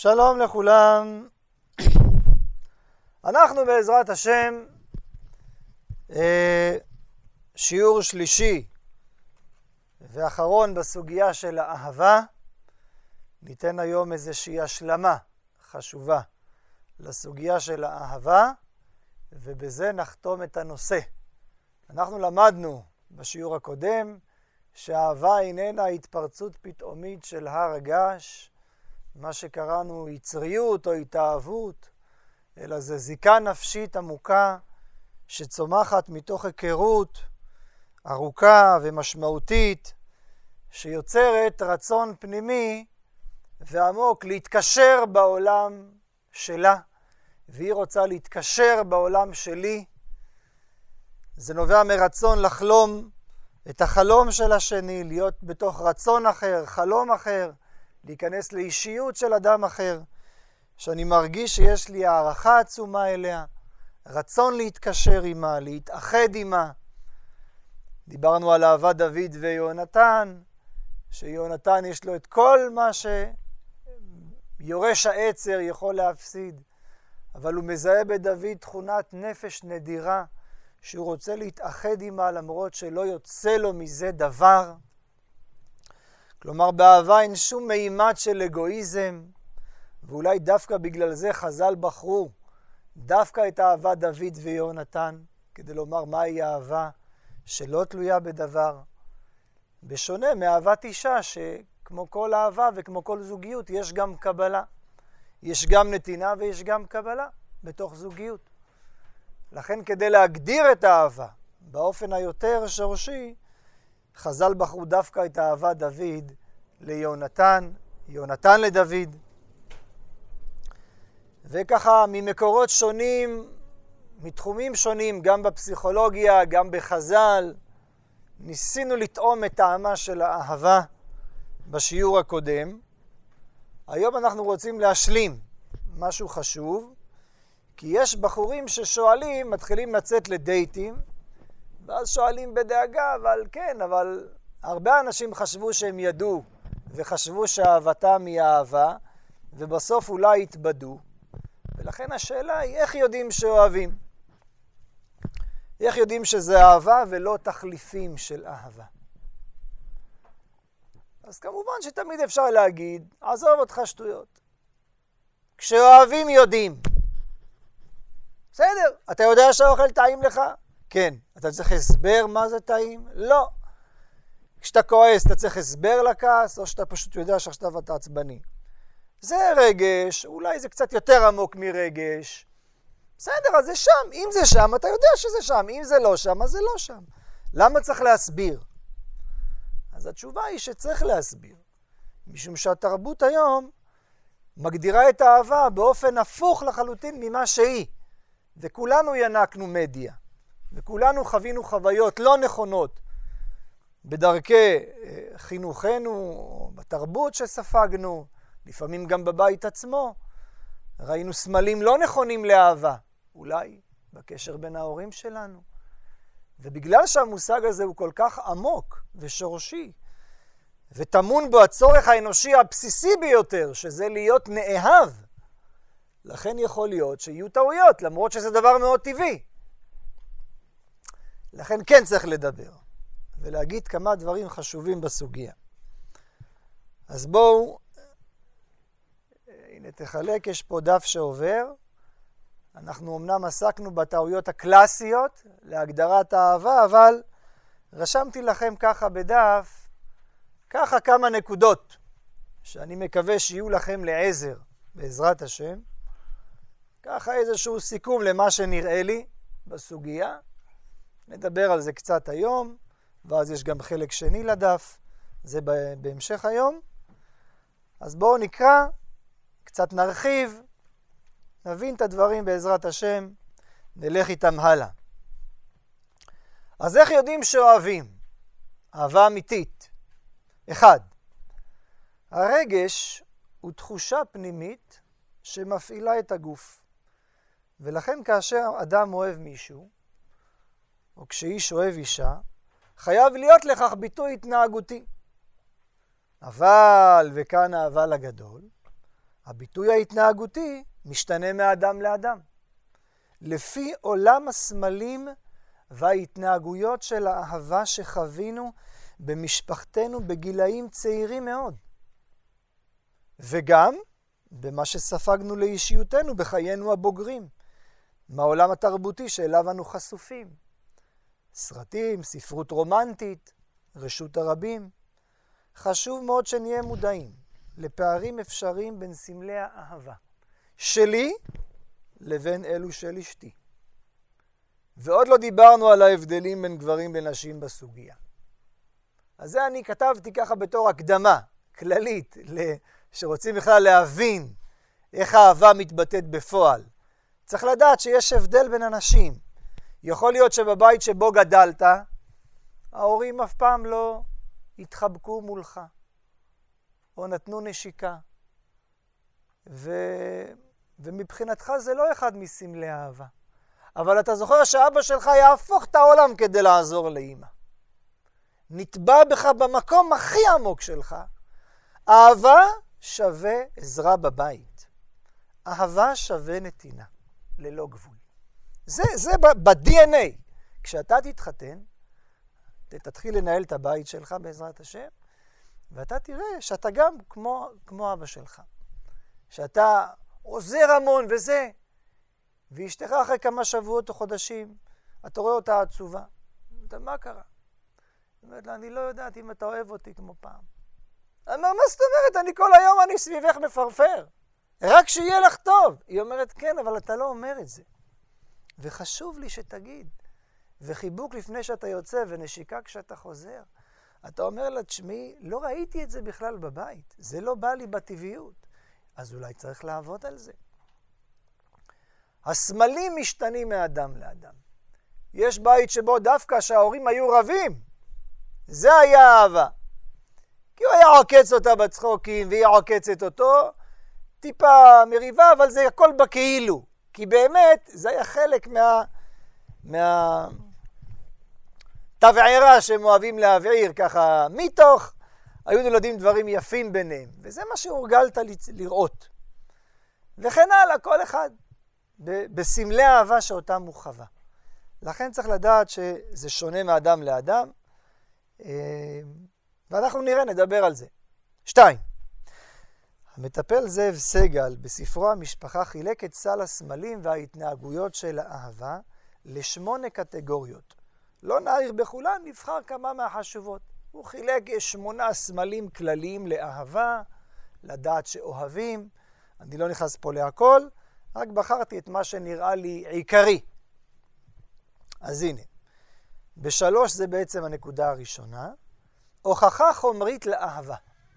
שלום לכולם. אנחנו בעזרת השם שיעור שלישי ואחרון בסוגיה של האהבה. ניתן היום איזושהי השלמה חשובה לסוגיה של האהבה, ובזה נחתום את הנושא. אנחנו למדנו בשיעור הקודם שהאהבה איננה התפרצות פתאומית של הר געש, מה שקראנו יצריות או התאהבות, אלא זה זיקה נפשית עמוקה שצומחת מתוך היכרות ארוכה ומשמעותית, שיוצרת רצון פנימי ועמוק להתקשר בעולם שלה, והיא רוצה להתקשר בעולם שלי. זה נובע מרצון לחלום את החלום של השני, להיות בתוך רצון אחר, חלום אחר, להיכנס לאישיות של אדם אחר, שאני מרגיש שיש לי הערכה עצומה אליה, רצון להתקשר עימה, להתאחד עימה. דיברנו על אהבת דוד ויונתן, שיונתן יש לו את כל מה שיורש העצר יכול להפסיד, אבל הוא מזהה בדוד תכונת נפש נדירה, שהוא רוצה להתאחד עימה למרות שלא יוצא לו מזה דבר. כלומר, באהבה אין שום מימד של אגואיזם, ואולי דווקא בגלל זה חז"ל בחרו דווקא את אהבת דוד ויונתן, כדי לומר מהי אהבה שלא תלויה בדבר. בשונה מאהבת אישה, שכמו כל אהבה וכמו כל זוגיות, יש גם קבלה. יש גם נתינה ויש גם קבלה בתוך זוגיות. לכן כדי להגדיר את האהבה באופן היותר שורשי, חז"ל בחרו דווקא את אהבת דוד ליונתן, יונתן לדוד. וככה ממקורות שונים, מתחומים שונים, גם בפסיכולוגיה, גם בחז"ל, ניסינו לטעום את טעמה של האהבה בשיעור הקודם. היום אנחנו רוצים להשלים משהו חשוב, כי יש בחורים ששואלים, מתחילים לצאת לדייטים, ואז שואלים בדאגה, אבל הרבה אנשים חשבו שהם ידעו, וחשבו שאהבתם היא אהבה, ובסוף אולי התבדו. ולכן השאלה היא, איך יודעים שאוהבים? איך יודעים שזה אהבה ולא תחליפים של אהבה? אז כמובן שתמיד אפשר להגיד, עזוב אותך שטויות. כשאוהבים יודעים. בסדר, אתה יודע שהאוכל טעים לך? כן. אתה צריך הסבר מה זה טעים? לא. כשאתה כועס, אתה צריך הסבר לכעס, או שאתה פשוט יודע שעכשיו אתה עצבני. זה רגש, אולי זה קצת יותר עמוק מרגש. בסדר, אז זה שם. אם זה שם, אתה יודע שזה שם. אם זה לא שם, אז זה לא שם. למה צריך להסביר? אז התשובה היא שצריך להסביר. משום שהתרבות היום מגדירה את האהבה באופן הפוך לחלוטין ממה שהיא. וכולנו ינקנו מדיה. וכולנו חווינו חוויות לא נכונות בדרכי חינוכנו, בתרבות שספגנו, לפעמים גם בבית עצמו. ראינו סמלים לא נכונים לאהבה, אולי בקשר בין ההורים שלנו. ובגלל שהמושג הזה הוא כל כך עמוק ושורשי, וטמון בו הצורך האנושי הבסיסי ביותר, שזה להיות נאהב, לכן יכול להיות שיהיו טעויות, למרות שזה דבר מאוד טבעי. לכן כן צריך לדבר, ולהגיד כמה דברים חשובים בסוגיה. אז בואו, הנה תחלק, יש פה דף שעובר. אנחנו אמנם עסקנו בטעויות הקלאסיות להגדרת האהבה, אבל רשמתי לכם ככה בדף, ככה כמה נקודות, שאני מקווה שיהיו לכם לעזר, בעזרת השם. ככה איזשהו סיכום למה שנראה לי בסוגיה. נדבר על זה קצת היום, ואז יש גם חלק שני לדף, זה בהמשך היום. אז בואו נקרא, קצת נרחיב, נבין את הדברים בעזרת השם, נלך איתם הלאה. אז איך יודעים שאוהבים? אהבה אמיתית. 1. הרגש הוא תחושה פנימית שמפעילה את הגוף. ולכן כאשר אדם אוהב מישהו, או כשאיש אוהב אישה, חייב להיות לכך ביטוי התנהגותי. אבל, וכאן האבל הגדול, הביטוי ההתנהגותי משתנה מאדם לאדם. לפי עולם הסמלים וההתנהגויות של האהבה שחווינו במשפחתנו בגילאים צעירים מאוד. וגם במה שספגנו לאישיותנו בחיינו הבוגרים, מהעולם התרבותי שאליו אנו חשופים. סרטים, ספרות רומנטית, רשות הרבים. חשוב מאוד שנהיה מודעים לפערים אפשריים בין סמלי האהבה שלי לבין אלו של אשתי. ועוד לא דיברנו על ההבדלים בין גברים לנשים בסוגיה. אז זה אני כתבתי ככה בתור הקדמה כללית, שרוצים בכלל להבין איך האהבה מתבטאת בפועל. צריך לדעת שיש הבדל בין אנשים. יכול להיות שבבית שבו גדלת, ההורים אף פעם לא התחבקו מולך, או נתנו נשיקה. ומבחינתך זה לא אחד מסמלי האהבה. אבל אתה זוכר שאבא שלך יהפוך את העולם כדי לעזור לאמא. נטבע בך במקום הכי עמוק שלך. אהבה שווה עזרה בבית. אהבה שווה נתינה, ללא גבול. זה ב-DNA. כשאתה תתחתן, תתחיל לנהל את הבית שלך בעזרת השם, ואתה תראה שאתה גם כמו אבא שלך. שאתה עוזר המון וזה, ואשתך אחרי כמה שבועות או חודשים, אתה רואה אותה עצובה. אתה מה קרה? היא אומרת לה, אני לא יודעת אם אתה אוהב אותי כמו פעם. אני אומר, מה זאת אומרת? אני כל היום אני סביבך מפרפר. רק שיהיה לך טוב. היא אומרת, כן, אבל אתה לא אומר את זה. וחשוב לי שתגיד. וחיבוק לפני שאתה יוצא ונשיקה כשאתה חוזר. אתה אומר לה, תשמעי, לא ראיתי את זה בכלל בבית. זה לא בא לי בטבעיות. אז אולי צריך לעבוד על זה. הסמלים משתנים מאדם לאדם. יש בית שבו דווקא שההורים היו רבים. זה היה אהבה. כי הוא היה עוקץ אותה בצחוקים והיא עוקצת אותו. טיפה מריבה, אבל זה הכל בכאילו. כי באמת זה היה חלק תבעירה שהם אוהבים להבעיר, ככה מתוך, היו נולדים דברים יפים ביניהם. וזה מה שהורגלת לראות. וכן הלאה, כל אחד בסמלי האהבה שאותם הוא חווה. לכן צריך לדעת שזה שונה מאדם לאדם, ואנחנו נדבר על זה. 2. המטפל זאב סגל בספרו המשפחה חילק את סל הסמלים וההתנהגויות של האהבה ל8 קטגוריות. לא נעריך בכולן, נבחר כמה מהחשובות. הוא חילק 8 סמלים כלליים לאהבה, לדעת שאוהבים. אני לא נכנס פה להכל, רק בחרתי את מה שנראה לי עיקרי. אז הנה, ב3 זה בעצם הנקודה הראשונה. הוכחה חומרית לאהבה.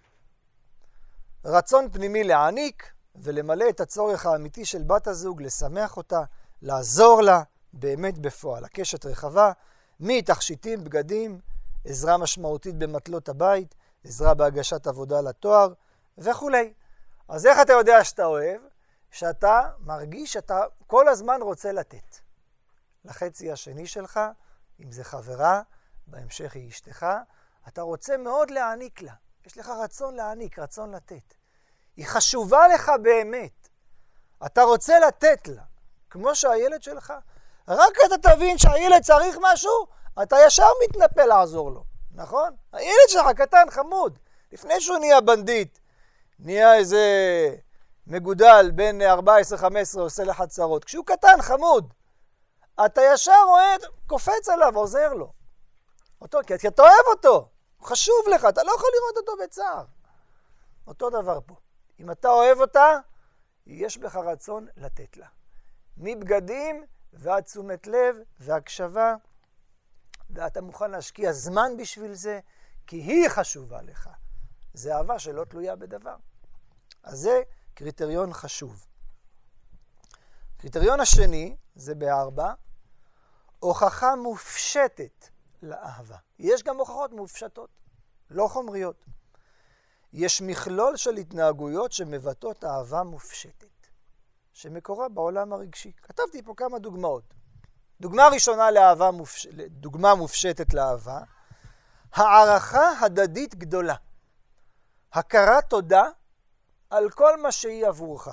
רצון פנימי להעניק ולמלא את הצורך האמיתי של בת הזוג, לשמח אותה, לעזור לה באמת בפועל. הקשת רחבה, מתכשיטים, בגדים, עזרה משמעותית במטלות הבית, עזרה בהגשת עבודה לתואר וכו'. אז איך אתה יודע שאתה אוהב? שאתה מרגיש שאתה כל הזמן רוצה לתת. לחצי השני שלך, אם זה חברה, בהמשך היא אשתך, אתה רוצה מאוד להעניק לה. יש לך רצון להעניק, רצון לתת. היא חשובה לך באמת. אתה רוצה לתת לה. כמו שהילד שלך, רק אתה תבין שהילד צריך משהו, אתה ישר מתנפל לעזור לו. נכון? הילד שלך קטן, חמוד. לפני שהוא נהיה בנדיט, נהיה איזה מגודל בין 14-15 עושה לך צרות. כשהוא קטן, חמוד, אתה ישר רואה, קופץ עליו, עוזר לו. כי אתה אוהב אותו. הוא חשוב לך, אתה לא יכול לראות אותו בצער. אותו דבר פה. אם אתה אוהב אותה, יש בך רצון לתת לה. מבגדים ועד תשומת לב והקשבה, ואתה מוכן להשקיע זמן בשביל זה, כי היא חשובה לך. זה אהבה שלא תלויה בדבר. אז זה קריטריון חשוב. קריטריון השני, זה ב4, הוכחה מופשטת לאהבה. יש גם הוכחות מופשטות, לא חומריות. יש מכלול של התנהגויות שמבטאות אהבה מופשטת, שמקורה בעולם הרגשי. כתבתי פה כמה דוגמאות. דוגמה ראשונה דוגמה מופשטת לאהבה, הערכה הדדית גדולה. הכרת תודה על כל מה שהיא עבורך.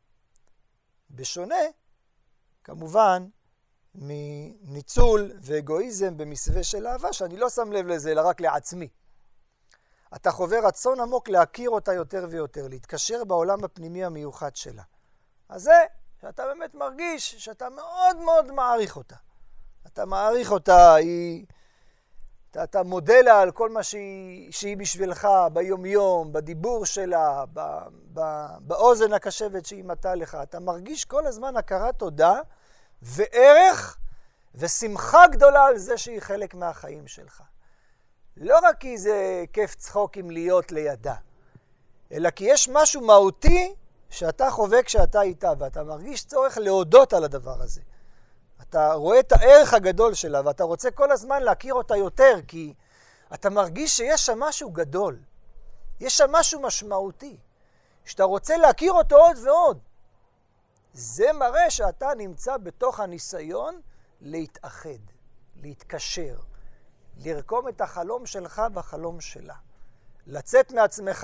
בשונה, כמובן, מניצול ואגואיזם במסווה של אהבה, שאני לא שם לב לזה, אלא רק לעצמי. אתה חווה רצון עמוק להכיר אותה יותר ויותר, להתקשר בעולם הפנימי המיוחד שלה. אז זה שאתה באמת מרגיש שאתה מאוד מאוד מעריך אותה. אתה מעריך אותה, אתה מודה לה על כל מה שהיא בשבילך, ביום-יום, בדיבור שלה, באוזן הקשבת שהיא מתה לך. אתה מרגיש כל הזמן הכרת תודה וערך ושמחה גדולה על זה שהיא חלק מהחיים שלך. לא רק כי זה כיף צחוק עם להיות לידה, אלא כי יש משהו מהותי שאתה חווה כשאתה איתה, ואתה מרגיש צורך להודות על הדבר הזה. אתה רואה את הערך הגדול שלה, ואתה רוצה כל הזמן להכיר אותה יותר, כי אתה מרגיש שיש שם משהו גדול. יש שם משהו משמעותי, שאתה רוצה להכיר אותו עוד ועוד. זה מראה שאתה נמצא בתוך הניסיון להתאחד, להתקשר, לרקום את החלום שלך בחלום שלה. לצאת מעצמך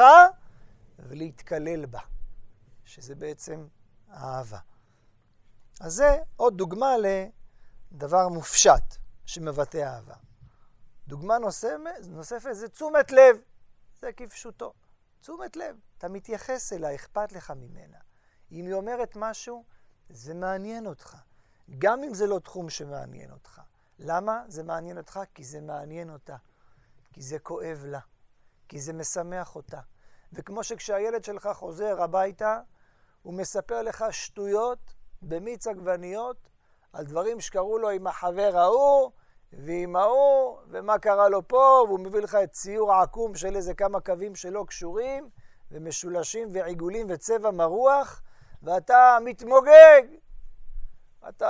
ולהתקלל בה, שזה בעצם האהבה. אז זה עוד דוגמה לדבר מופשט שמבטא אהבה. דוגמה נוספת זה תשומת לב. זה כפשוטו. תשומת לב. אתה מתייחס אליה, אכפת לך ממנה. אם היא אומרת משהו, זה מעניין אותך. גם אם זה לא תחום שמעניין אותך. למה זה מעניין אותך? כי זה מעניין אותה. כי זה כואב לה. כי זה משמח אותה. וכמו שכשהילד שלך חוזר הביתה, הוא מספר לך שטויות במיץ עגבניות על דברים שקראו לו עם החבר ההוא ועם ההוא ומה קרה לו פה, והוא מביא לך את ציור העקום של איזה כמה קווים שלא קשורים ומשולשים ועיגולים וצבע מרוח, ואתה מתמוגג. אתה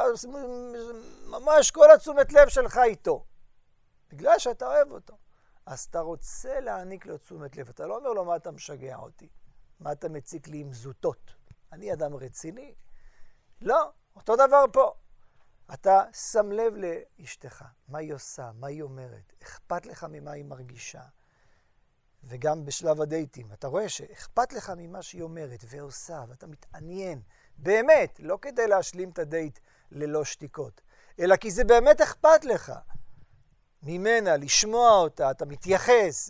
ממש כל התשומת לב שלך איתו, בגלל שאתה אוהב אותו. אז אתה רוצה להעניק לו תשומת לב. אתה לא אומר לו מה אתה משגע אותי, מה אתה מציק לי עם זוטות. אני אדם רציני. לא, אותו דבר פה. אתה שם לב לאשתך, מה היא עושה, מה היא אומרת, אכפת לך ממה היא מרגישה. וגם בשלב הדייטים, אתה רואה שאכפת לך ממה שהיא אומרת ועושה, ואתה מתעניין. באמת, לא כדי להשלים את הדייט ללא שתיקות, אלא כי זה באמת אכפת לך ממנה, לשמוע אותה, אתה מתייחס.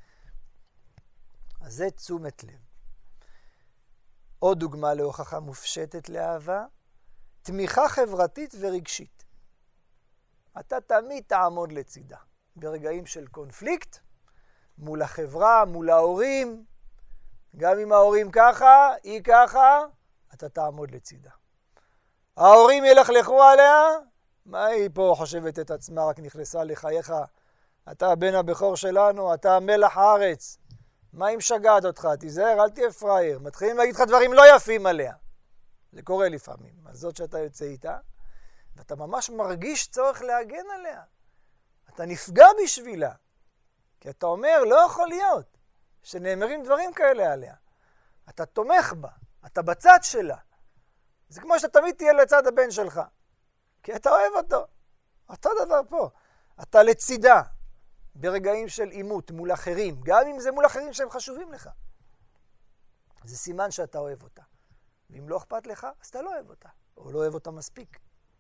אז זה תשומת לב. עוד דוגמה להוכחה מופשטת לאהבה, תמיכה חברתית ורגשית. אתה תמיד תעמוד לצידה. ברגעים של קונפליקט, מול החברה, מול ההורים, גם אם ההורים ככה, היא ככה, אתה תעמוד לצידה. ההורים ילכלכו עליה, מה היא פה חושבת את עצמה, רק נכנסה לחייך, אתה הבן הבכור שלנו, אתה מלח הארץ. מה היא משגעת אותך? תיזהר, אל תהיה פראייר. מתחילים להגיד לך דברים לא יפים עליה. זה קורה לפעמים. אז זאת שאתה יוצא איתה, ואתה ממש מרגיש צורך להגן עליה. אתה נפגע בשבילה. כי אתה אומר, לא יכול להיות שנאמרים דברים כאלה עליה. אתה תומך בה, אתה בצד שלה. זה כמו שאתה תמיד תהיה לצד הבן שלך. כי אתה אוהב אותו. אותו דבר פה. אתה לצידה ברגעים של עימות מול אחרים, גם אם זה מול אחרים שהם חשובים לך. זה סימן שאתה אוהב אותה. ואם לא אכפת לך, אז אתה לא אוהב אותה, או לא אוהב אותה מספיק.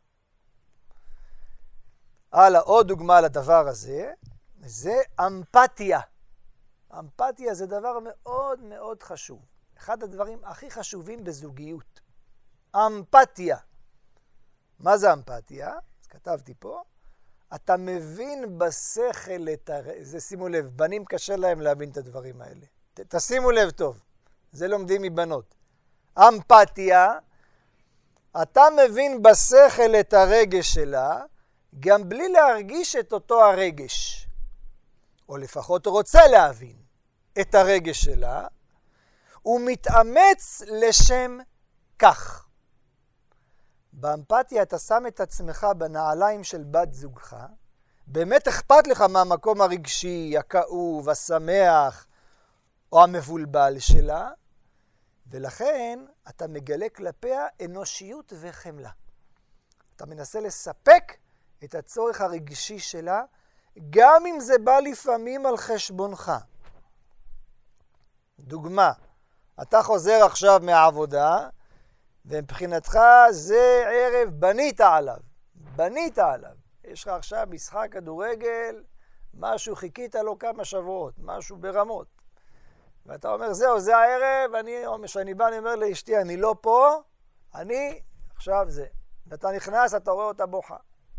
הלאה, עוד דוגמה לדבר הזה, זה אמפתיה. אמפתיה זה דבר מאוד מאוד חשוב. אחד הדברים הכי חשובים בזוגיות. אמפתיה. מה זה אמפתיה? אז כתבתי פה. אתה מבין בשכל את זה, שימו לב, בנים קשה להם להבין את הדברים האלה. תשימו לב טוב, זה לומדים מבנות. אמפתיה, אתה מבין בשכל את הרגש שלה, גם בלי להרגיש את אותו הרגש. או לפחות רוצה להבין את הרגש שלה, ומתאמץ לשם כך. באמפתיה אתה שם את עצמך בנעליים של בת זוגך, באמת אכפת לך מהמקום הרגשי, הכאוב, השמח או המבולבל שלה, ולכן אתה מגלה כלפיה אנושיות וחמלה. אתה מנסה לספק את הצורך הרגשי שלה, גם אם זה בא לפעמים על חשבונך. דוגמה, אתה חוזר עכשיו מהעבודה, ומבחינתך זה ערב בנית עליו. בנית עליו. יש לך עכשיו משחק כדורגל, משהו חיכית לו כמה שבועות, משהו ברמות. ואתה אומר, זהו, זה הערב, כשאני בא, אני אומר לאשתי, אני לא פה, אני עכשיו זה. ואתה נכנס, אתה רואה אותה בוכה.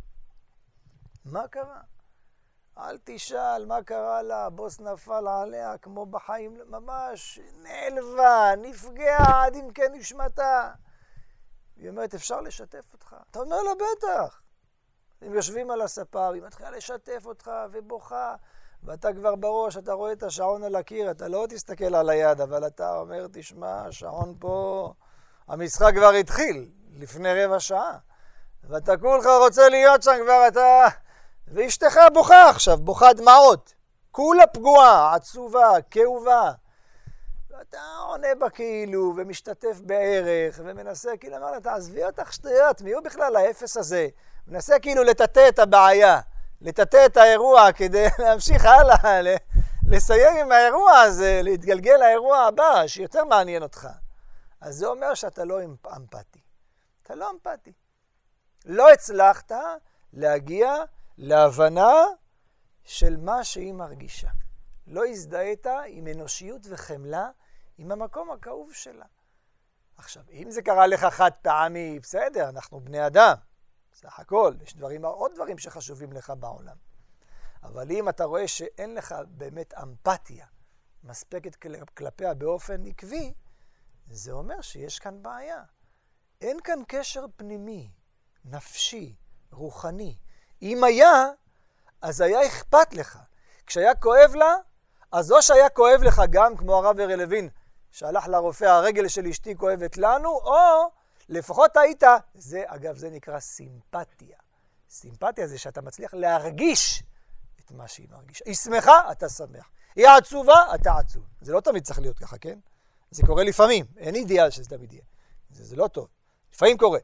מה קרה? אל תשאל מה קרה לה, הבוס נפל עליה כמו בחיים, ממש נעלבה, נפגעה, עד אם כן נשמתה. היא אומרת, אפשר לשתף אותך? אתה אומר לה, בטח. הם יושבים על הספה, היא מתחילה לשתף אותך ובוכה, ואתה כבר בראש, אתה רואה את השעון על הקיר, אתה לא תסתכל על היד, אבל אתה אומר, תשמע, השעון פה, המשחק כבר התחיל, לפני רבע שעה, ואתה כולך רוצה להיות שם כבר, אתה... ואשתך בוכה עכשיו, בוכה דמעות, כולה פגועה, עצובה, כאובה, ואתה עונה בה כאילו, ומשתתף בערך, ומנסה כאילו, אמר לה, תעזבי אותך שטויות, מי הוא בכלל האפס הזה? מנסה כאילו לטאטא את הבעיה, לטאטא את האירוע כדי להמשיך הלאה, לסיים עם האירוע הזה, להתגלגל לאירוע הבא, שיותר מעניין אותך. אז זה אומר שאתה לא אמפתי. אתה לא אמפתי. לא הצלחת להגיע להבנה של מה שהיא מרגישה. לא הזדהית עם אנושיות וחמלה, עם המקום הכאוב שלה. עכשיו, אם זה קרה לך חד פעמי, בסדר, אנחנו בני אדם. סך הכל, יש עוד דברים שחשובים לך בעולם. אבל אם אתה רואה שאין לך באמת אמפתיה מספקת כלפיה באופן עקבי, זה אומר שיש כאן בעיה. אין כאן קשר פנימי, נפשי, רוחני. אם היה, אז היה אכפת לך. כשהיה כואב לה, אז או שהיה כואב לך גם, כמו הרב אריה לוין, שהלך לרופא, הרגל של אשתי כואבת לנו, או לפחות היית, אגב, זה נקרא סימפתיה. סימפתיה זה שאתה מצליח להרגיש את מה שהיא מרגישה. היא שמחה, אתה שמח. היא עצובה, אתה עצוב. זה לא תמיד צריך להיות ככה, כן? זה קורה לפעמים. אין אידיאל שזה תמיד יהיה. זה לא טוב. לפעמים קורה.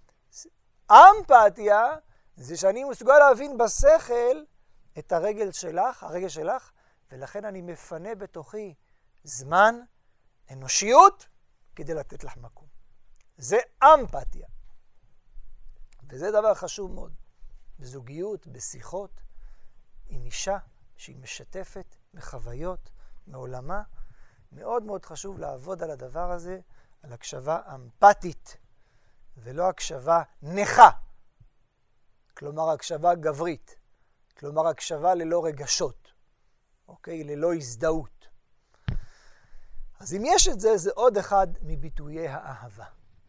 אמפתיה זה שאני מסוגל להבין בשכל את הרגל שלך, ולכן אני מפנה בתוכי זמן, אנושיות, כדי לתת לך מקום. זה אמפתיה. וזה דבר חשוב מאוד. בזוגיות, בשיחות, עם אישה שהיא משתפת מחוויות, מעולמה, מאוד מאוד חשוב לעבוד על הדבר הזה, על הקשבה אמפתית, ולא הקשבה נכה. כלומר, הקשבה גברית. כלומר, הקשבה ללא רגשות. אוקיי? ללא הזדהות. אז אם יש את זה, זה עוד אחד מביטויי האהבה.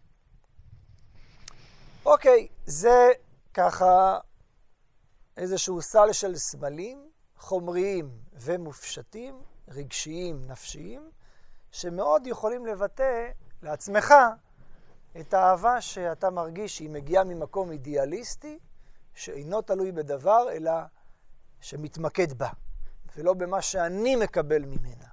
אוקיי, זה ככה איזשהו סל של סמלים, חומריים ומופשטים, רגשיים, נפשיים, שמאוד יכולים לבטא לעצמך את האהבה שאתה מרגיש שהיא מגיעה ממקום אידיאליסטי, שאינו תלוי בדבר, אלא שמתמקד בה, ולא במה שאני מקבל ממנה.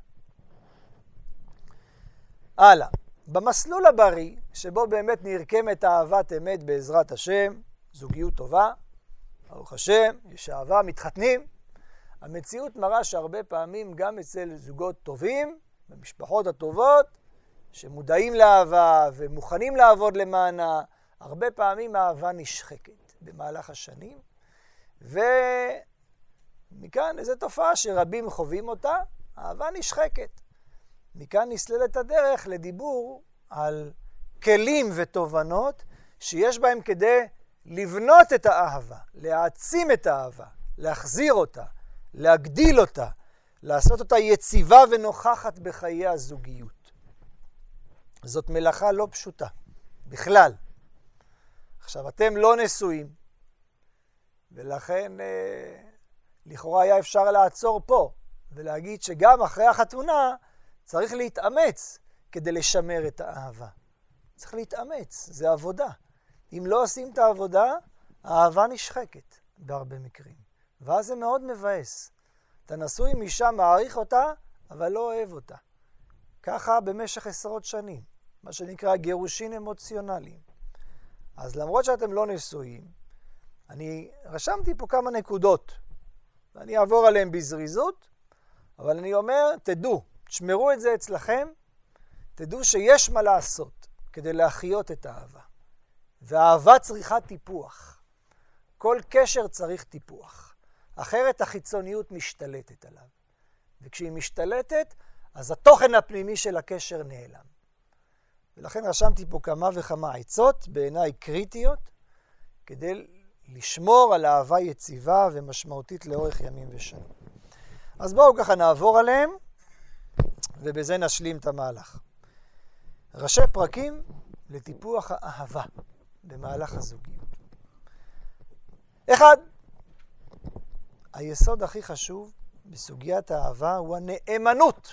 הלאה. במסלול הבריא, שבו באמת נרקמת אהבת אמת בעזרת השם, זוגיות טובה, ברוך השם, יש אהבה, מתחתנים. המציאות מראה שהרבה פעמים גם אצל זוגות טובים, במשפחות הטובות, שמודעים לאהבה ומוכנים לעבוד למענה, הרבה פעמים האהבה נשחקת במהלך השנים. ומכאן איזו תופעה שרבים חווים אותה, אהבה נשחקת. מכאן נסללת הדרך לדיבור על כלים ותובנות שיש בהם כדי לבנות את האהבה, להעצים את האהבה, להחזיר אותה, להגדיל אותה, לעשות אותה יציבה ונוכחת בחיי הזוגיות. זאת מלאכה לא פשוטה, בכלל. עכשיו, אתם לא נשואים, ולכן לכאורה היה אפשר לעצור פה, ולהגיד שגם אחרי החתונה צריך להתאמץ כדי לשמר את האהבה. צריך להתאמץ, זה עבודה. אם לא עושים את העבודה, האהבה נשחקת בהרבה מקרים. ואז זה מאוד מבאס. אתה נשוי עם אישה, מעריך אותה, אבל לא אוהב אותה. ככה במשך עשרות שנים, מה שנקרא גירושין אמוציונליים. אז למרות שאתם לא נשואים, אני רשמתי פה כמה נקודות, ואני אעבור עליהן בזריזות, אבל אני אומר, תדעו, תשמרו את זה אצלכם, תדעו שיש מה לעשות כדי להחיות את האהבה. והאהבה צריכה טיפוח. כל קשר צריך טיפוח. אחרת החיצוניות משתלטת עליו. וכשהיא משתלטת, אז התוכן הפנימי של הקשר נעלם. ולכן רשמתי פה כמה וכמה עצות, בעיניי קריטיות, כדי לשמור על אהבה יציבה ומשמעותית לאורך ימים ושנים. אז בואו ככה נעבור עליהם, ובזה נשלים את המהלך. ראשי פרקים לטיפוח האהבה במהלך הזוגיות. 1. היסוד הכי חשוב בסוגיית האהבה הוא הנאמנות.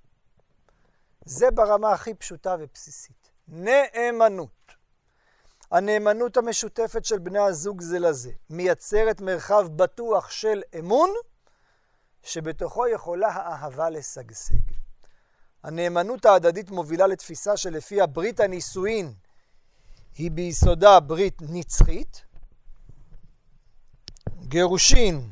זה ברמה הכי פשוטה ובסיסית. נאמנות. הנאמנות המשותפת של בני הזוג זה לזה מייצרת מרחב בטוח של אמון, שבתוכו יכולה האהבה לשגשג. הנאמנות ההדדית מובילה לתפיסה שלפיה ברית הנישואין היא ביסודה ברית נצחית. גירושין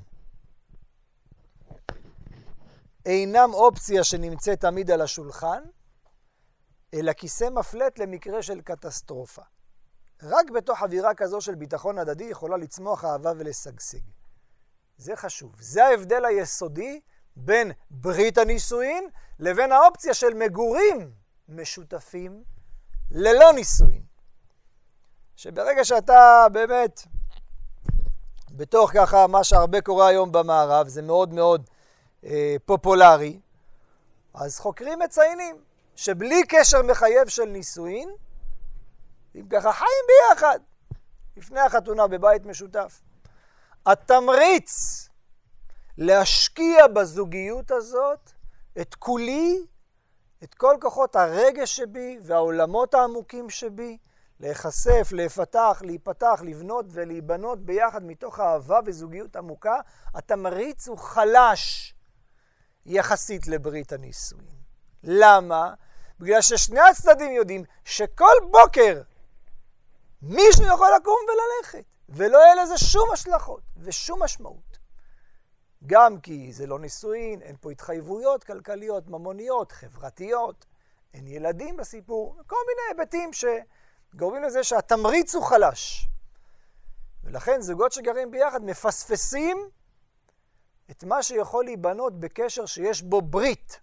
אינם אופציה שנמצאת תמיד על השולחן, אלא כיסא מפלט למקרה של קטסטרופה. רק בתוך אווירה כזו של ביטחון הדדי יכולה לצמוח אהבה ולשגשג. זה חשוב. זה ההבדל היסודי בין ברית הנישואין לבין האופציה של מגורים משותפים ללא נישואין. שברגע שאתה באמת בתוך ככה מה שהרבה קורה היום במערב, זה מאוד מאוד פופולרי, אז חוקרים מציינים שבלי קשר מחייב של נישואין, אם ככה חיים ביחד, לפני החתונה בבית משותף. התמריץ להשקיע בזוגיות הזאת את כולי, את כל כוחות הרגש שבי והעולמות העמוקים שבי, להיחשף, להיפתח, להיפתח, לבנות ולהיבנות ביחד מתוך אהבה וזוגיות עמוקה, התמריץ הוא חלש יחסית לברית הנישואין. למה? בגלל ששני הצדדים יודעים שכל בוקר מישהו יכול לקום וללכת, ולא יהיה לזה שום השלכות ושום משמעות. גם כי זה לא נישואין, אין פה התחייבויות כלכליות, ממוניות, חברתיות, אין ילדים בסיפור, כל מיני היבטים שגורמים לזה שהתמריץ הוא חלש. ולכן זוגות שגרים ביחד מפספסים את מה שיכול להיבנות בקשר שיש בו ברית.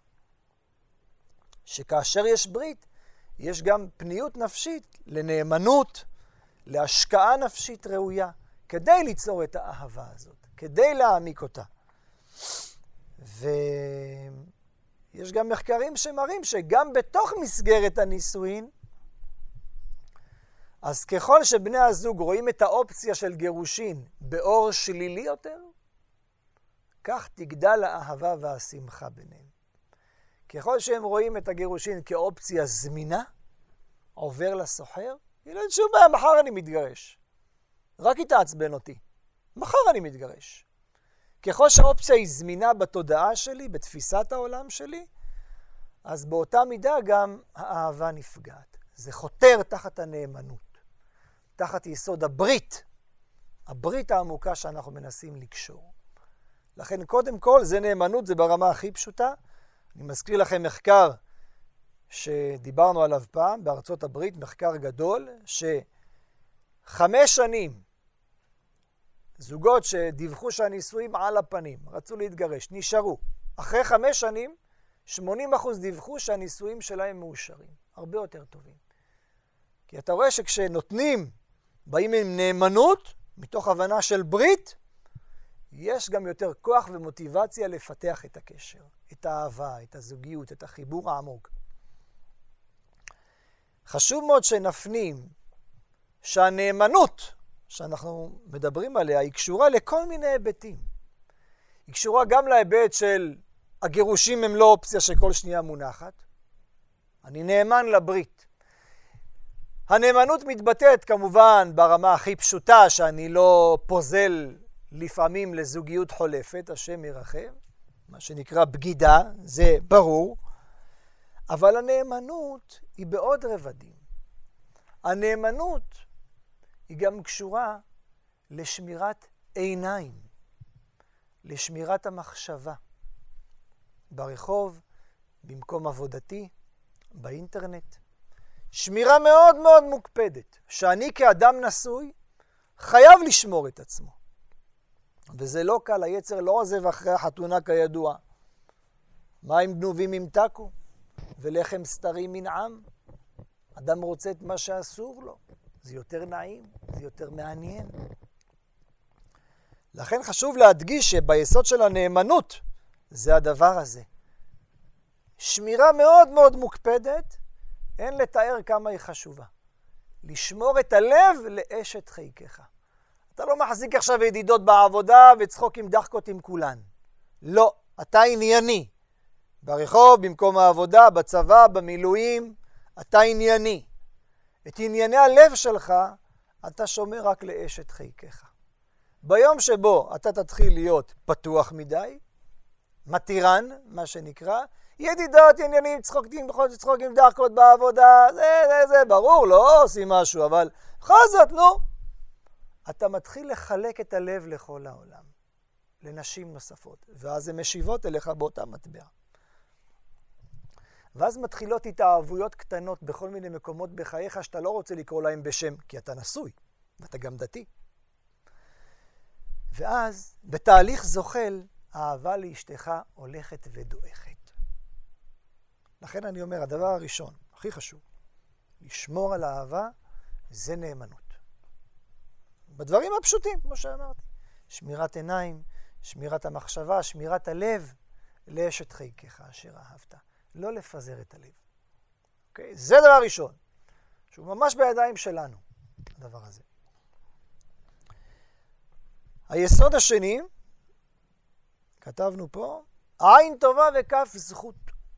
שכאשר יש ברית, יש גם פניות נפשית לנאמנות, להשקעה נפשית ראויה, כדי ליצור את האהבה הזאת, כדי להעמיק אותה. ויש גם מחקרים שמראים שגם בתוך מסגרת הנישואין, אז ככל שבני הזוג רואים את האופציה של גירושין באור שלילי יותר, כך תגדל האהבה והשמחה ביניהם. ככל שהם רואים את הגירושין כאופציה זמינה, עובר לסוחר, אין שום בעיה, מחר אני מתגרש. רק היא תעצבן אותי. מחר אני מתגרש. ככל שהאופציה היא זמינה בתודעה שלי, בתפיסת העולם שלי, אז באותה מידה גם האהבה נפגעת. זה חותר תחת הנאמנות, תחת יסוד הברית, הברית העמוקה שאנחנו מנסים לקשור. לכן קודם כל זה נאמנות, זה ברמה הכי פשוטה. אני מזכיר לכם מחקר שדיברנו עליו פעם בארצות הברית, מחקר גדול, ש5 שנים זוגות שדיווחו שהנישואים על הפנים, רצו להתגרש, נשארו. אחרי 5 שנים, 80% דיווחו שהנישואים שלהם מאושרים. הרבה יותר טובים. כי אתה רואה שכשנותנים, באים עם נאמנות, מתוך הבנה של ברית, יש גם יותר כוח ומוטיבציה לפתח את הקשר, את האהבה, את הזוגיות, את החיבור העמוק. חשוב מאוד שנפנים שהנאמנות שאנחנו מדברים עליה היא קשורה לכל מיני היבטים. היא קשורה גם להיבט של הגירושים הם לא אופציה שכל שנייה מונחת. אני נאמן לברית. הנאמנות מתבטאת כמובן ברמה הכי פשוטה שאני לא פוזל לפעמים לזוגיות חולפת, השם ירחם, מה שנקרא בגידה, זה ברור. אבל הנאמנות היא בעוד רבדים. הנאמנות היא גם קשורה לשמירת עיניים, לשמירת המחשבה. ברחוב, במקום עבודתי, באינטרנט. שמירה מאוד מאוד מוקפדת, שאני כאדם נשוי חייב לשמור את עצמו. וזה לא קל, היצר לא עוזב אחרי החתונה כידוע. מים גנובים ימתקו, ולחם סתרים ינעם. אדם רוצה את מה שאסור לו. זה יותר נעים, זה יותר מעניין. לכן חשוב להדגיש שביסוד של הנאמנות זה הדבר הזה. שמירה מאוד מאוד מוקפדת, אין לתאר כמה היא חשובה. לשמור את הלב לאשת חיקך. אתה לא מחזיק עכשיו ידידות בעבודה וצחוק עם דחקות עם כולן. לא, אתה ענייני. ברחוב, במקום העבודה, בצבא, במילואים, אתה ענייני. את ענייני הלב שלך אתה שומר רק לאשת חיקך. ביום שבו אתה תתחיל להיות פתוח מדי, מתירן, מה שנקרא, ידידות, עניינים, צחוקים, צחוקים, דחקות בעבודה, זה, ברור, לא עושים משהו, אבל בכל זאת, נו. אתה מתחיל לחלק את הלב לכל העולם, לנשים נוספות, ואז הן משיבות אליך באותה מטבע. ואז מתחילות התאהבויות קטנות בכל מיני מקומות בחייך שאתה לא רוצה לקרוא להם בשם, כי אתה נשוי, ואתה גם דתי. ואז בתהליך זוחל, האהבה לאשתך הולכת ודועכת. לכן אני אומר, הדבר הראשון, הכי חשוב, לשמור על האהבה, זה נאמנות. בדברים הפשוטים, כמו שאמרתי. שמירת עיניים, שמירת המחשבה, שמירת הלב, לאשת חיקך אשר אהבת. לא לפזר את הלב. אוקיי? זה דבר ראשון, שהוא ממש בידיים שלנו, הדבר הזה. היסוד השני, כתבנו פה, עין טובה וכף זכות.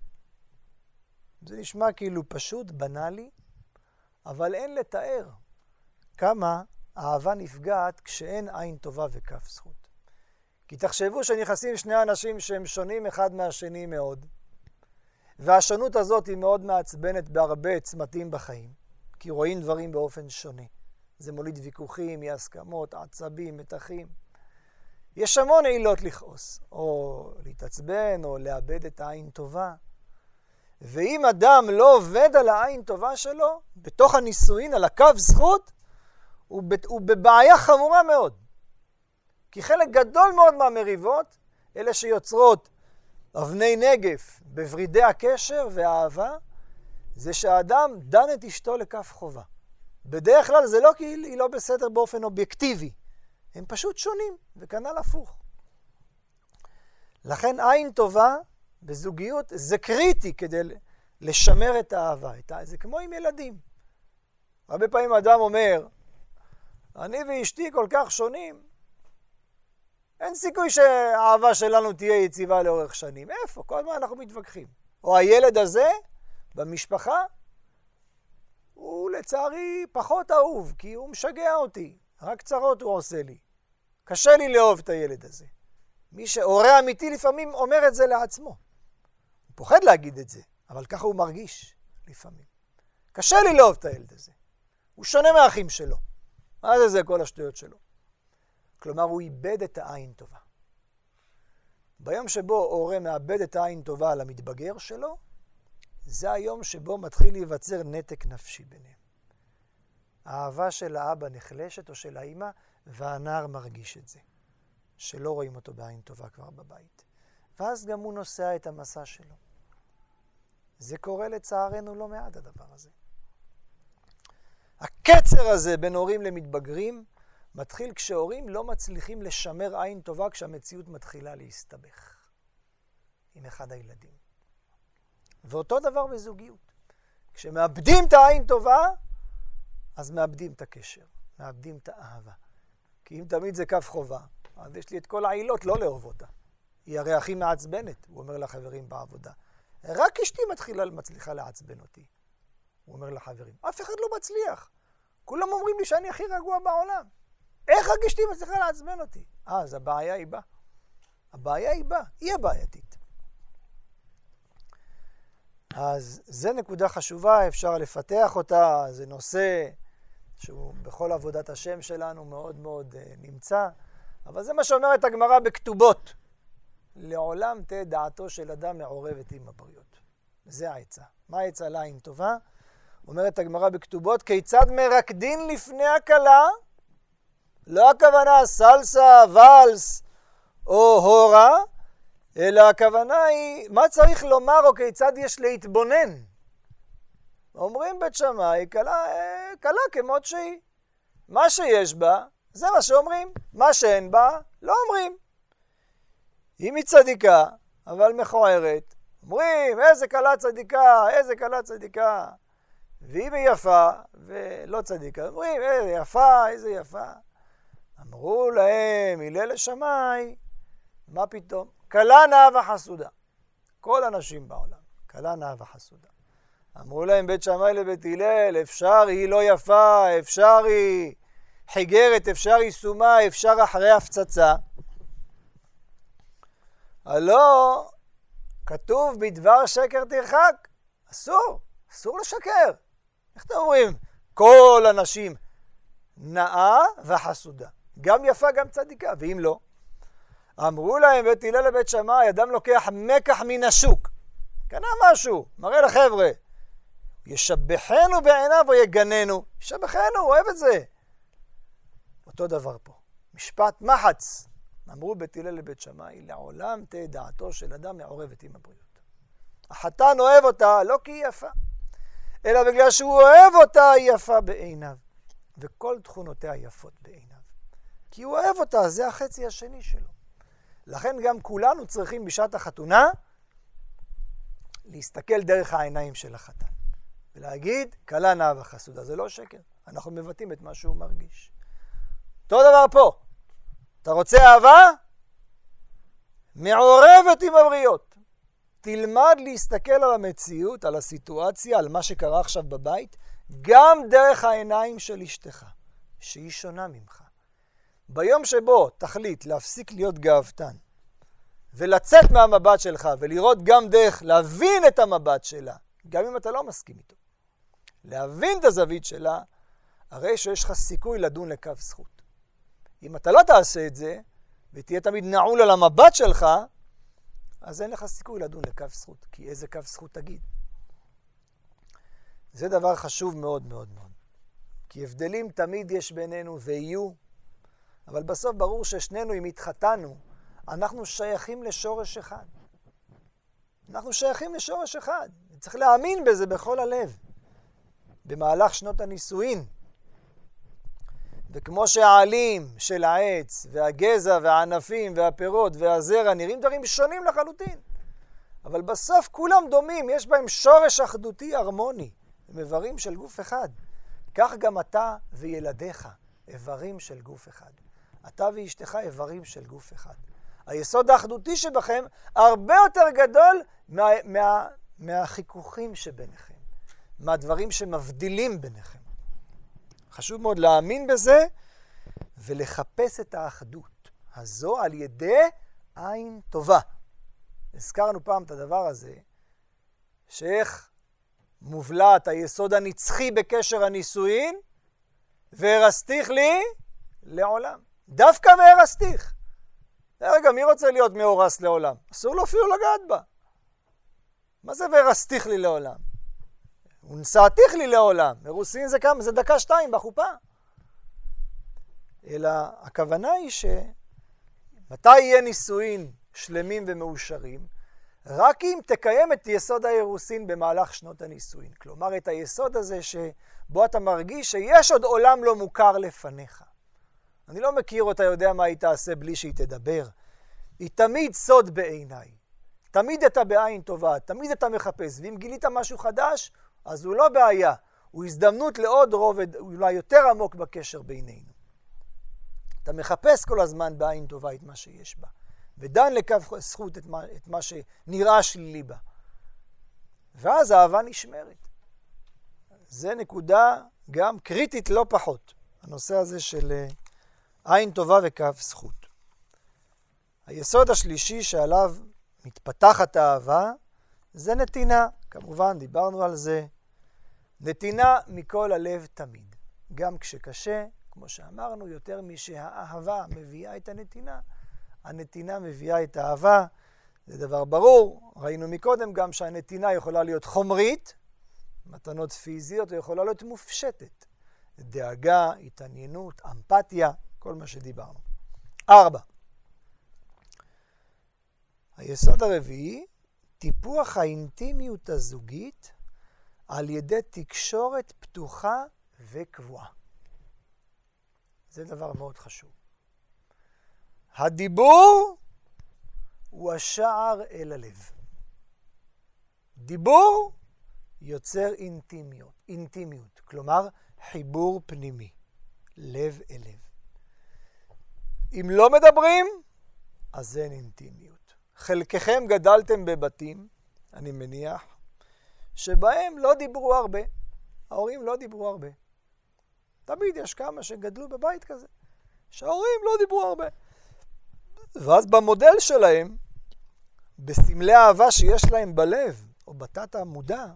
זה נשמע כאילו פשוט, בנאלי, אבל אין לתאר כמה האהבה נפגעת כשאין עין טובה וכף זכות. כי תחשבו שנכנסים שני אנשים שהם שונים אחד מהשני מאוד, והשונות הזאת היא מאוד מעצבנת בהרבה צמתים בחיים, כי רואים דברים באופן שונה. זה מוליד ויכוחים, אי הסכמות, עצבים, מתחים. יש המון עילות לכעוס, או להתעצבן, או לאבד את העין טובה. ואם אדם לא עובד על העין טובה שלו, בתוך הנישואין, על הקו זכות, הוא בבעיה חמורה מאוד. כי חלק גדול מאוד מהמריבות, אלה שיוצרות אבני נגף בברידי הקשר והאהבה, זה שהאדם דן את אשתו לכף חובה. בדרך כלל זה לא כי היא לא בסדר באופן אובייקטיבי. הם פשוט שונים, וכנ"ל הפוך. לכן עין טובה בזוגיות זה קריטי כדי לשמר את האהבה. זה כמו עם ילדים. הרבה פעמים אדם אומר, אני ואשתי כל כך שונים, אין סיכוי שהאהבה שלנו תהיה יציבה לאורך שנים. איפה? כל הזמן אנחנו מתווכחים. או הילד הזה במשפחה, הוא לצערי פחות אהוב, כי הוא משגע אותי. רק צרות הוא עושה לי. קשה לי לאהוב את הילד הזה. מי שהורה אמיתי לפעמים אומר את זה לעצמו. הוא פוחד להגיד את זה, אבל ככה הוא מרגיש לפעמים. קשה לי לאהוב את הילד הזה. הוא שונה מהאחים שלו. מה זה כל השטויות שלו? כלומר, הוא איבד את העין טובה. ביום שבו הורה מאבד את העין טובה על המתבגר שלו, זה היום שבו מתחיל להיווצר נתק נפשי ביניהם. האהבה של האבא נחלשת או של האמא, והנער מרגיש את זה. שלא רואים אותו בעין טובה כבר בבית. ואז גם הוא נוסע את המסע שלו. זה קורה לצערנו לא מעט הדבר הזה. הקצר הזה בין הורים למתבגרים מתחיל כשהורים לא מצליחים לשמר עין טובה כשהמציאות מתחילה להסתבך עם אחד הילדים. ואותו דבר בזוגיות. כשמאבדים את העין טובה, אז מאבדים את הקשר, מאבדים את האהבה. כי אם תמיד זה כף חובה, אז יש לי את כל העילות לא לאהוב אותה. היא הרי הכי מעצבנת, הוא אומר לחברים בעבודה. רק אשתי מצליחה לעצבן אותי, הוא אומר לחברים. אף אחד לא מצליח. כולם אומרים לי שאני הכי רגוע בעולם. איך רק אשתי מצליחה לעצבן אותי? אז הבעיה היא בה. הבעיה היא בה, היא הבעייתית. אז זה נקודה חשובה, אפשר לפתח אותה, זה נושא שהוא בכל עבודת השם שלנו מאוד מאוד נמצא, אבל זה מה שאומרת הגמרא בכתובות. לעולם תהיה דעתו של אדם מעורבת עם הבריות. זה העצה. מה העצה לעין טובה? אומרת הגמרא בכתובות, כיצד מרקדין לפני הכלה? לא הכוונה סלסה, ולס או הורה, אלא הכוונה היא מה צריך לומר או כיצד יש להתבונן. אומרים בית שמאי, כלה כמות שהיא. מה שיש בה, זה מה שאומרים. מה שאין בה, לא אומרים. אם היא צדיקה, אבל מכוערת, אומרים, איזה כלה צדיקה, איזה כלה צדיקה. ואם היא יפה ולא צדיקה, אומרים, איזה יפה, איזה יפה. אמרו להם, הלל לשמאי, מה פתאום? כלה נאה וחסודה. כל הנשים בעולם, כלה נאה וחסודה. אמרו להם בית שמאי לבית הלל, אפשר היא לא יפה, אפשר היא חיגרת, אפשר היא סומה, אפשר אחרי הפצצה. הלא, כתוב בדבר שקר תרחק. אסור לשקר. איך אתם אומרים? כל הנשים נאה וחסודה. גם יפה, גם צדיקה, ואם לא? אמרו להם בית הלל לבית שמאי, אדם לוקח מקח מן השוק. קנה משהו, מראה לחבר'ה. ישבחנו בעיניו או יגננו. ישבחנו, הוא אוהב את זה. אותו דבר פה. משפט מחץ. אמרו בית הלל לבית שמאי, לעולם תהיה דעתו של אדם מעורבת עם הבריות. החתן אוהב אותה, לא כי היא יפה, אלא בגלל שהוא אוהב אותה, היא יפה בעיניו. וכל תכונותיה יפות בעיניו. כי הוא אוהב אותה, זה החצי השני שלו. לכן גם כולנו צריכים בשעת החתונה להסתכל דרך העיניים של החתן. ולהגיד, כלה נאה וחסודה. זה לא שקר. אנחנו מבטאים את מה שהוא מרגיש. אותו דבר פה. אתה רוצה אהבה? מעורבת עם הבריות. תלמד להסתכל על המציאות, על הסיטואציה, על מה שקרה עכשיו בבית, גם דרך העיניים של אשתך, שהיא שונה ממך. ביום שבו תחליט להפסיק להיות גאוותן, ולצאת מהמבט שלך, ולראות גם דרך להבין את המבט שלה, גם אם אתה לא מסכים איתו. להבין את הזווית שלה, הרי שיש לך סיכוי לדון לקו זכות. אם אתה לא תעשה את זה, ותהיה תמיד נעול על המבט שלך, אז אין לך סיכוי לדון לקו זכות, כי איזה קו זכות תגיד. זה דבר חשוב מאוד מאוד מאוד. כי הבדלים תמיד יש בינינו ויהיו, אבל בסוף ברור ששנינו, אם התחתנו, אנחנו שייכים לשורש אחד. אנחנו שייכים לשורש אחד. צריך להאמין בזה בכל הלב. במהלך שנות הנישואין, וכמו שהעלים של העץ והגזע והענפים והפירות והזרע נראים דברים שונים לחלוטין. אבל בסוף כולם דומים, יש בהם שורש אחדותי הרמוני, הם איברים של גוף אחד. כך גם אתה וילדיך, איברים של גוף אחד. אתה ואשתך איברים של גוף אחד. היסוד האחדותי שבכם הרבה יותר גדול מהחיכוכים שביניכם, מהדברים שמבדילים ביניכם. חשוב מאוד להאמין בזה ולחפש את האחדות הזו על ידי עין טובה. הזכרנו פעם את הדבר הזה, שאיך מובלט היסוד הנצחי בקשר הנישואין, והרסתיך לי לעולם. דווקא והרסתיך. רגע, מי רוצה להיות מאורס לעולם? אסור לו אפילו לגעת בה. מה זה והרסתיך לי לעולם? ונשאתיך לי לעולם. מרוסין זה כמה? זה דקה 2 בחופה. אלא הכוונה היא שמתי יהיה נישואין שלמים ומאושרים? רק אם תקיים את יסוד האירוסין במהלך שנות הנישואין. כלומר, את היסוד הזה שבו אתה מרגיש שיש עוד עולם לא מוכר לפניך. אני לא מכיר אותה, יודע מה היא תעשה בלי שהיא תדבר. היא תמיד סוד בעיניי. תמיד אתה בעין טובה, תמיד אתה מחפש. ואם גילית משהו חדש, אז הוא לא בעיה. הוא הזדמנות לעוד רובד, אולי יותר עמוק בקשר בינינו. אתה מחפש כל הזמן בעין טובה את מה שיש בה. ודן לקו זכות את מה שנראה שלילי בה. ואז האהבה נשמרת. זה נקודה גם קריטית לא פחות. הנושא הזה של עין טובה וקו זכות. היסוד השלישי שעליו מתפתחת האהבה, זה נתינה. כמובן, דיברנו על זה. נתינה מכל הלב תמיד. גם כשקשה, כמו שאמרנו, יותר משהאהבה מביאה את הנתינה, הנתינה מביאה את האהבה. זה דבר ברור. ראינו מקודם גם שהנתינה יכולה להיות חומרית, מתנות פיזיות, או יכולה להיות מופשטת. דאגה, התעניינות, אמפתיה, כל מה שדיברנו. 4. היסוד הרביעי, טיפוח האינטימיות הזוגית על ידי תקשורת פתוחה וקבועה. זה דבר מאוד חשוב. הדיבור הוא השער אל הלב. דיבור יוצר אינטימיות, כלומר חיבור פנימי, לב אל לב. אם לא מדברים, אז אין אינטימיות. חלקכם גדלתם בבתים, אני מניח, שבהם לא דיברו הרבה. ההורים לא דיברו הרבה. תמיד יש כמה שגדלו בבית כזה, שההורים לא דיברו הרבה. ואז במודל שלהם, בסמלי האהבה שיש להם בלב, או בתת המודע,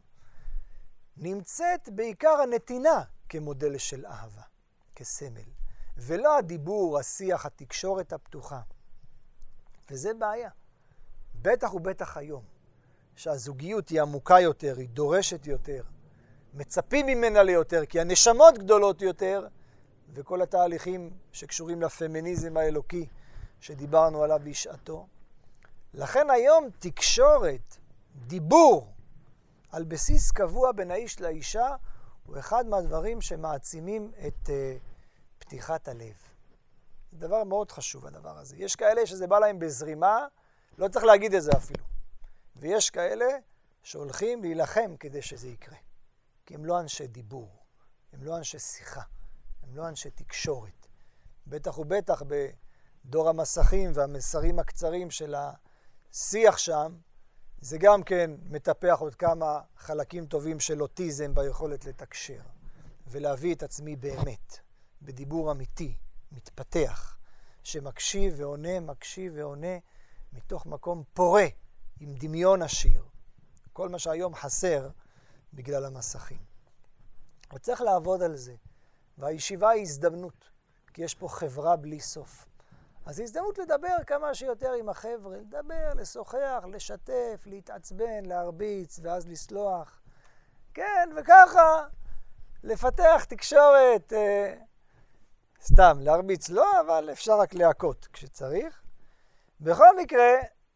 נמצאת בעיקר הנתינה כמודל של אהבה, כסמל. ולא הדיבור, השיח, התקשורת הפתוחה. וזה בעיה. בטח ובטח היום, שהזוגיות היא עמוקה יותר, היא דורשת יותר, מצפים ממנה ליותר, כי הנשמות גדולות יותר, וכל התהליכים שקשורים לפמיניזם האלוקי שדיברנו עליו בשעתו. לכן היום תקשורת, דיבור, על בסיס קבוע בין האיש לאישה, הוא אחד מהדברים שמעצימים את פתיחת הלב. זה דבר מאוד חשוב הדבר הזה. יש כאלה שזה בא להם בזרימה, לא צריך להגיד את זה אפילו. ויש כאלה שהולכים להילחם כדי שזה יקרה. כי הם לא אנשי דיבור, הם לא אנשי שיחה, הם לא אנשי תקשורת. בטח ובטח בדור המסכים והמסרים הקצרים של השיח שם, זה גם כן מטפח עוד כמה חלקים טובים של אוטיזם ביכולת לתקשר, ולהביא את עצמי באמת, בדיבור אמיתי, מתפתח, שמקשיב ועונה, מקשיב ועונה, מתוך מקום פורה, עם דמיון עשיר. כל מה שהיום חסר בגלל המסכים. וצריך לעבוד על זה. והישיבה היא הזדמנות, כי יש פה חברה בלי סוף. אז זו הזדמנות לדבר כמה שיותר עם החבר'ה, לדבר, לשוחח, לשתף, להתעצבן, להרביץ, ואז לסלוח. כן, וככה לפתח תקשורת, סתם, להרביץ לא, אבל אפשר רק להכות כשצריך. בכל מקרה,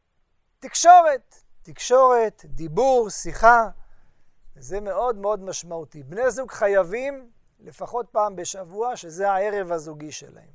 תקשורת, דיבור, שיחה, זה מאוד מאוד משמעותי. בני זוג חייבים לפחות פעם בשבוע, שזה הערב הזוגי שלהם.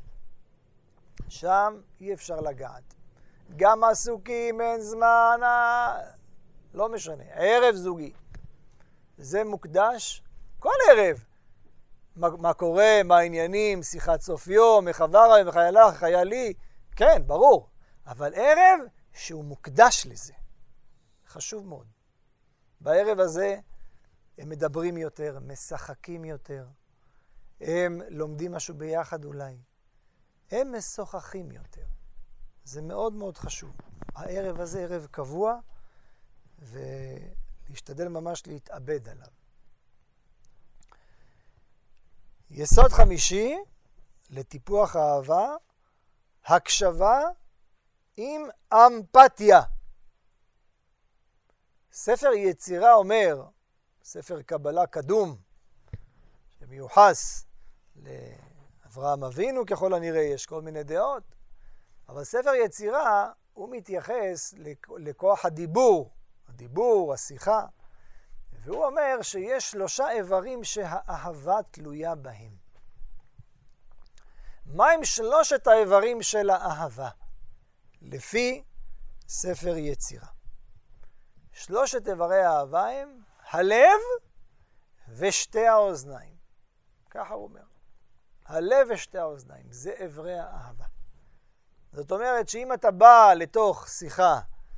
שם אי אפשר לגעת. גם עסוקים, אין זמן, לא משנה. ערב זוגי. זה מוקדש כל ערב. מה קורה, מה העניינים, שיחת סוף יום, מחברה, מחיילה, חיילי. כן, ברור. אבל ערב שהוא מוקדש לזה. חשוב מאוד. בערב הזה הם מדברים יותר, משחקים יותר. הם לומדים משהו ביחד אולי. הם משוחחים יותר. זה מאוד מאוד חשוב. הערב הזה ערב קבוע, ולהשתדל ממש להתאבד עליו. יסוד חמישי, לטיפוח האהבה, הקשבה עם אמפתיה. ספר יצירה אומר, ספר קבלה קדום, שמיוחס לאברהם אבינו ככל הנראה, יש כל מיני דעות, אבל ספר יצירה הוא מתייחס לכוח הדיבור, השיחה, והוא אומר שיש 3 איברים שהאהבה תלויה בהם. מה הם 3 האיברים של האהבה? לפי ספר יצירה. 3 איברי האהבה הם הלב ושתי האוזניים. ככה הוא אומר. הלב ושתי האוזניים, זה איברי האהבה. זאת אומרת שאם אתה בא לתוך שיחה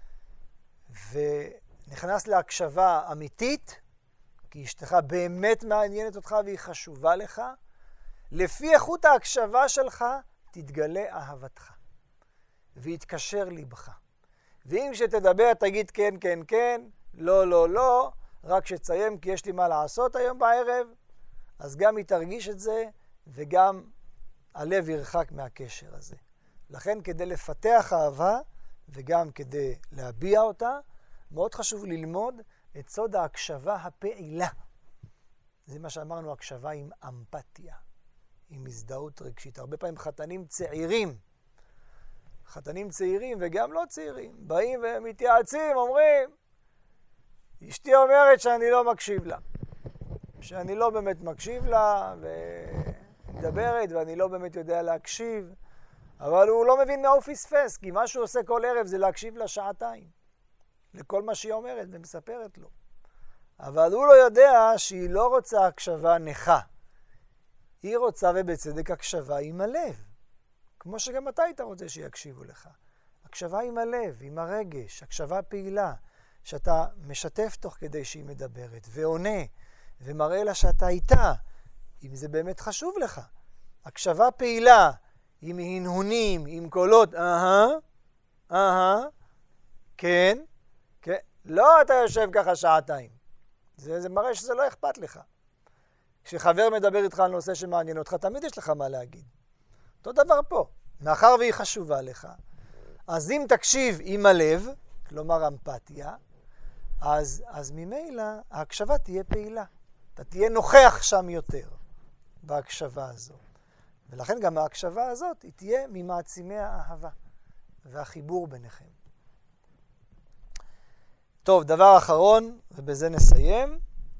ונכנס להקשבה אמיתית, כי אשתך באמת מעניינת אותך והיא חשובה לך, לפי איכות ההקשבה שלך תתגלה אהבתך ויתקשר ליבך. ואם כשתדבר תגיד כן, כן, כן, לא, לא, לא, רק שתסיים כי יש לי מה לעשות היום בערב, אז גם היא תרגיש את זה וגם הלב ירחק מהקשר הזה. לכן כדי לפתח אהבה וגם כדי להביע אותה, מאוד חשוב ללמוד את סוד ההקשבה הפעילה. זה מה שאמרנו, הקשבה עם אמפתיה, עם הזדהות רגשית. הרבה פעמים חתנים צעירים וגם לא צעירים, באים ומתייעצים, אומרים, אשתי אומרת שאני לא מקשיב לה. שאני לא באמת מקשיב לה, ומדברת, ואני לא באמת יודע להקשיב. אבל הוא לא מבין מה הוא פספס, כי מה שהוא עושה כל ערב זה להקשיב לה שעתיים. לכל מה שהיא אומרת ומספרת לו. אבל הוא לא יודע שהיא לא רוצה הקשבה נכה. היא רוצה ובצדק הקשבה עם הלב. כמו שגם אתה היית רוצה שיקשיבו לך. הקשבה עם הלב, עם הרגש, הקשבה פעילה, שאתה משתף תוך כדי שהיא מדברת, ועונה, ומראה לה שאתה איתה, אם זה באמת חשוב לך. הקשבה פעילה, עם הנהונים, עם קולות, כן, כן. לא אתה יושב ככה שעתיים. זה מראה שזה לא אכפת לך. כשחבר מדבר איתך על נושא שמעניין אותך, תמיד יש לך מה להגיד. אותו דבר פה. מאחר והיא חשובה לך, אז אם תקשיב עם הלב, כלומר אמפתיה, אז ממילא ההקשבה תהיה פעילה. אתה תהיה נוכח שם יותר בהקשבה הזאת. ולכן גם ההקשבה הזאת היא תהיה ממעצימי האהבה והחיבור ביניכם. טוב, דבר אחרון, ובזה נסיים,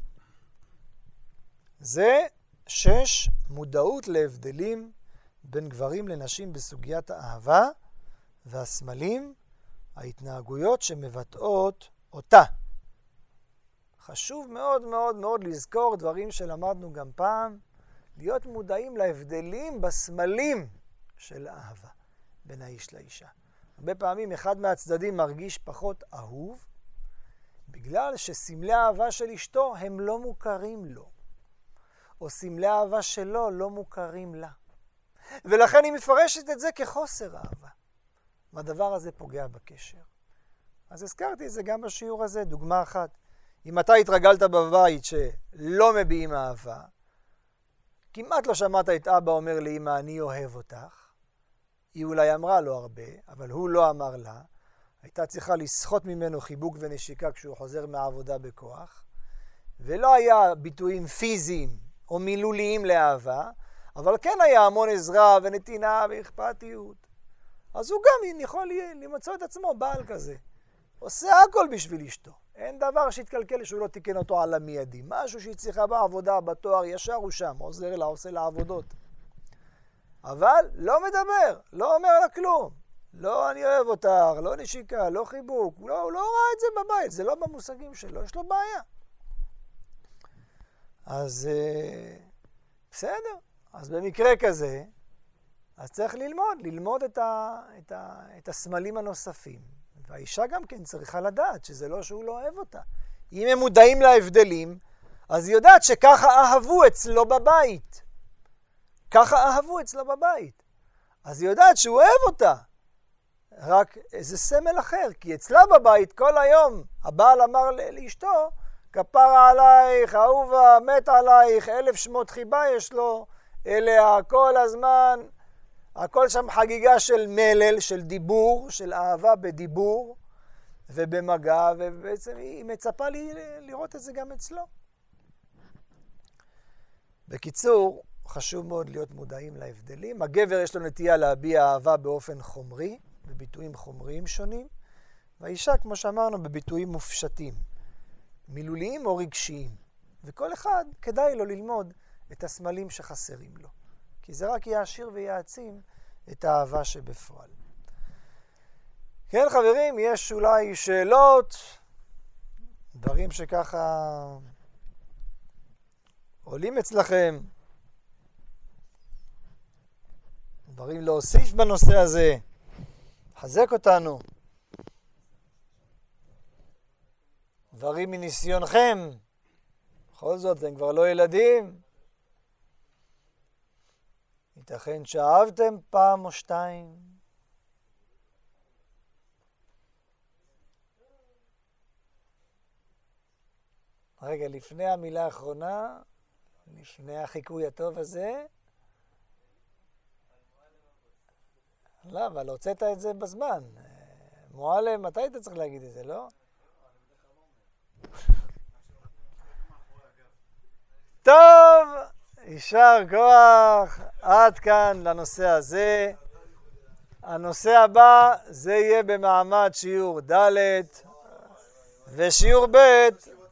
זה 6, מודעות להבדלים בין גברים לנשים בסוגיית האהבה והסמלים, ההתנהגויות שמבטאות אותה. חשוב מאוד מאוד מאוד לזכור דברים שלמדנו גם פעם, להיות מודעים להבדלים בסמלים של אהבה בין האיש לאישה. הרבה פעמים אחד מהצדדים מרגיש פחות אהוב, בגלל שסמלי האהבה של אשתו הם לא מוכרים לו, או סמלי האהבה שלו לא מוכרים לה. ולכן היא מפרשת את זה כחוסר אהבה. והדבר הזה פוגע בקשר. אז הזכרתי את זה גם בשיעור הזה, דוגמה אחת. אם אתה התרגלת בבית שלא מביעים אהבה, כמעט לא שמעת את אבא אומר לאמא, אני אוהב אותך. היא אולי אמרה לו הרבה, אבל הוא לא אמר לה. הייתה צריכה לסחוט ממנו חיבוק ונשיקה כשהוא חוזר מהעבודה בכוח. ולא היה ביטויים פיזיים או מילוליים לאהבה, אבל כן היה המון עזרה ונתינה ואכפתיות. אז הוא גם יכול למצוא את עצמו בעל כזה. עושה הכל בשביל אשתו. אין דבר שהתקלקל שהוא לא תיקן אותו על המיידי. משהו שהיא צריכה בעבודה, בתואר, ישר הוא שם. עוזר לה, עושה לה עבודות. אבל לא מדבר, לא אומר לה כלום. לא אני אוהב אותך, לא נשיקה, לא חיבוק. הוא לא ראה את זה בבית, זה לא במושגים שלו, יש לו בעיה. אז בסדר. אז במקרה כזה, אז צריך ללמוד את הסמלים הנוספים. והאישה גם כן צריכה לדעת שזה לא שהוא לא אוהב אותה. אם הם מודעים להבדלים, אז היא יודעת שככה אהבו אצלו בבית. ככה אהבו אצלו בבית. אז היא יודעת שהוא אוהב אותה. רק איזה סמל אחר, כי אצלה בבית כל היום הבעל אמר לאשתו, כפרה עלייך, אהובה, מת עלייך, 1000 שמות חיבה יש לו, אלה כל הזמן, הכל שם חגיגה של מלל, של דיבור, של אהבה בדיבור ובמגע, ובעצם היא מצפה לראות את זה גם אצלו. בקיצור, חשוב מאוד להיות מודעים להבדלים. הגבר יש לו נטייה להביע אהבה באופן חומרי, בביטויים חומריים שונים, והאישה, כמו שאמרנו, בביטויים מופשטים, מילוליים או רגשיים. וכל אחד כדאי לו ללמוד את הסמלים שחסרים לו. כי זה רק יעשיר ויעצים את האהבה שבפועל. כן, חברים, יש אולי שאלות, דברים שככה עולים אצלכם, דברים להוסיף בנושא הזה, חזק אותנו, דברים מניסיונכם, בכל זאת, אתם כבר לא ילדים, ייתכן שאהבתם פעם או שתיים. רגע, לפני המילה האחרונה, לפני החיקוי הטוב הזה, לא, אבל הוצאת את זה בזמן. מועלם, מתי היית צריך להגיד את זה, לא? טוב, יישר כוח, עד כאן לנושא הזה. הנושא הבא זה יהיה במעמד שיעור ד', ושיעור ב'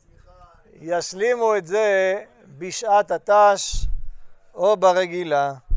ישלימו את זה בשעת הת"ש או ברגילה.